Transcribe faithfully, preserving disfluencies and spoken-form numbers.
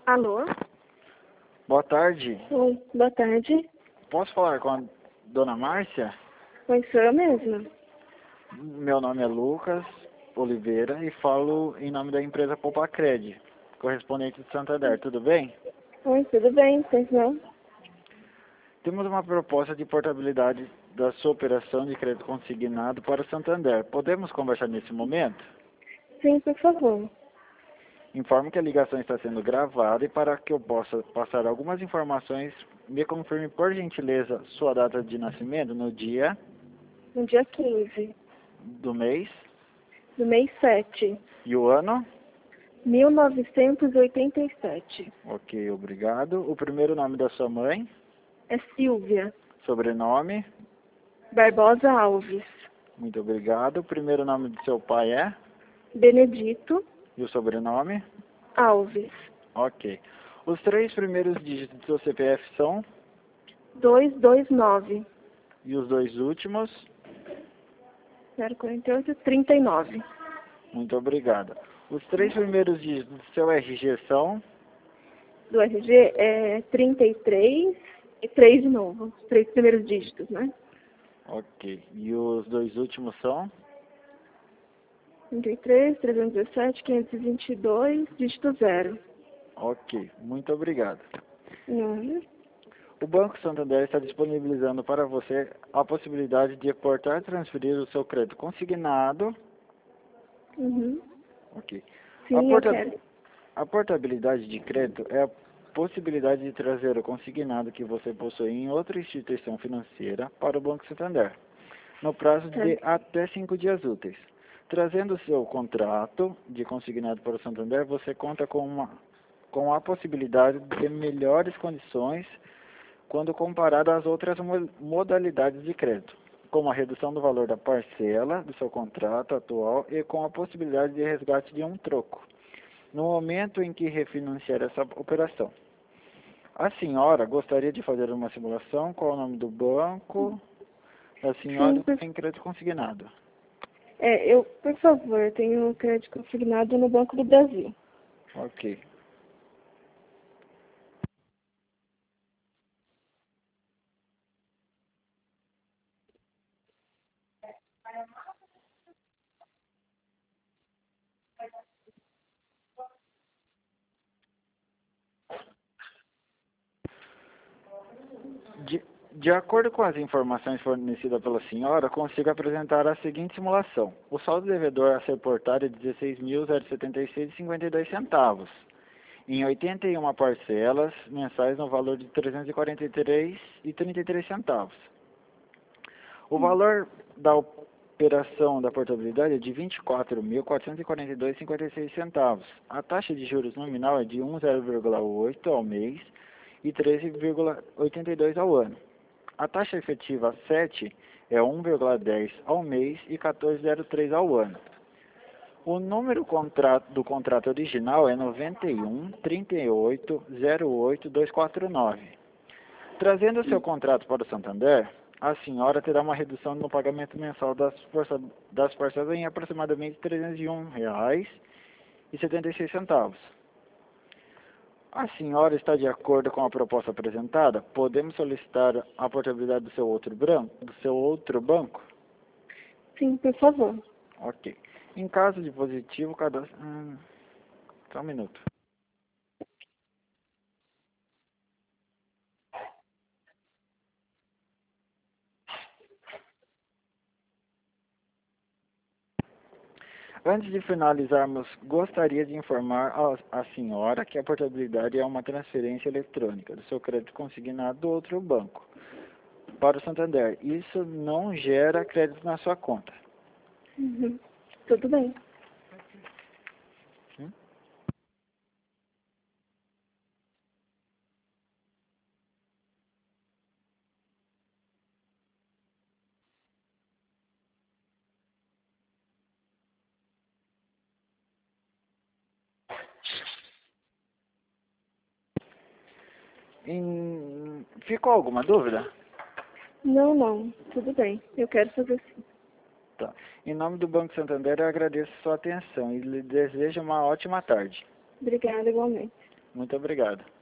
Alô? Boa tarde. Oi, boa tarde. Posso falar com a dona Márcia? Oi, sou eu mesma. Meu nome é Lucas Oliveira e falo em nome da empresa Poupacred, correspondente de Santander. Tudo bem? Oi, tudo bem? Pois não? Temos uma proposta de portabilidade da sua operação de crédito consignado para o Santander. Podemos conversar nesse momento? Sim, por favor. Informo que a ligação está sendo gravada e para que eu possa passar algumas informações, me confirme por gentileza sua data de nascimento no dia No dia quinze do mês do mês sete, e o ano. mil novecentos e oitenta e sete. Ok, obrigado. O primeiro nome da sua mãe, É Silvia sobrenome, Barbosa Alves. muito obrigado. O primeiro nome do seu pai é? Benedito E o sobrenome? Alves. Ok. Os três primeiros dígitos do seu C P F são? duzentos e vinte e nove. E os dois últimos? zero quarenta e oito, trinta e nove. Muito obrigado. Os três primeiros dígitos do seu R G são? Do R G é trinta e três e três de novo. Os três primeiros dígitos, né? Ok. E os dois últimos são? trinta e três, trezentos e dezessete, quinhentos e vinte e dois, dígito zero. Ok. Muito obrigado. Uhum. O Banco Santander está disponibilizando para você a possibilidade de aportar e transferir o seu crédito consignado. Uhum. Ok. A, Sim, eu porta... quero. a portabilidade de crédito é a possibilidade de trazer o consignado que você possui em outra instituição financeira para o Banco Santander, no prazo de Certo. até cinco dias úteis. Trazendo o seu contrato de consignado para o Santander, você conta com, uma, com a possibilidade de ter melhores condições quando comparado às outras mo- modalidades de crédito, como a redução do valor da parcela do seu contrato atual e com a possibilidade de resgate de um troco, no momento em que refinanciar essa operação. A senhora gostaria de fazer uma simulação? Qual é o nome do banco? A Sim, senhora por, tem crédito consignado. é, eu, por favor, eu tenho crédito consignado no Banco do Brasil. Ok. De, de acordo com as informações fornecidas pela senhora, consigo apresentar a seguinte simulação. O saldo devedor a ser portado é dezesseis mil setenta e seis reais e cinquenta e dois centavos, em oitenta e uma parcelas mensais no valor de trezentos e quarenta e três reais e trinta e três centavos. O valor da operação da portabilidade é de vinte e quatro mil quatrocentos e quarenta e dois reais e cinquenta e seis centavos. A taxa de juros nominal é de dezesseis vírgula oito ao mês e treze vírgula oitenta e dois ao ano. A taxa efetiva sete é um vírgula dez ao mês e quatorze vírgula zero três ao ano. O número contrato, do contrato original é noventa e um, trinta e oito, zero oito, duzentos e quarenta e nove. Trazendo o seu contrato para o Santander, a senhora terá uma redução no pagamento mensal das, força, das parcelas em aproximadamente trezentos e um reais e setenta e seis centavos. A senhora está de acordo com a proposta apresentada? Podemos solicitar a portabilidade do seu outro, branco, do seu outro banco? Sim, por favor. Ok. Em caso de positivo, cadastro... Hum, só um minuto. Antes de finalizarmos, gostaria de informar a, a senhora que a portabilidade é uma transferência eletrônica do seu crédito consignado do outro banco para o Santander. Isso não gera crédito na sua conta. Uhum. Tudo bem. Hum? Em... Ficou alguma dúvida? Não, não. Tudo bem. Eu quero fazer sim. Tá. Em nome do Banco Santander, eu agradeço sua atenção e lhe desejo uma ótima tarde. Obrigada, igualmente. Muito obrigado.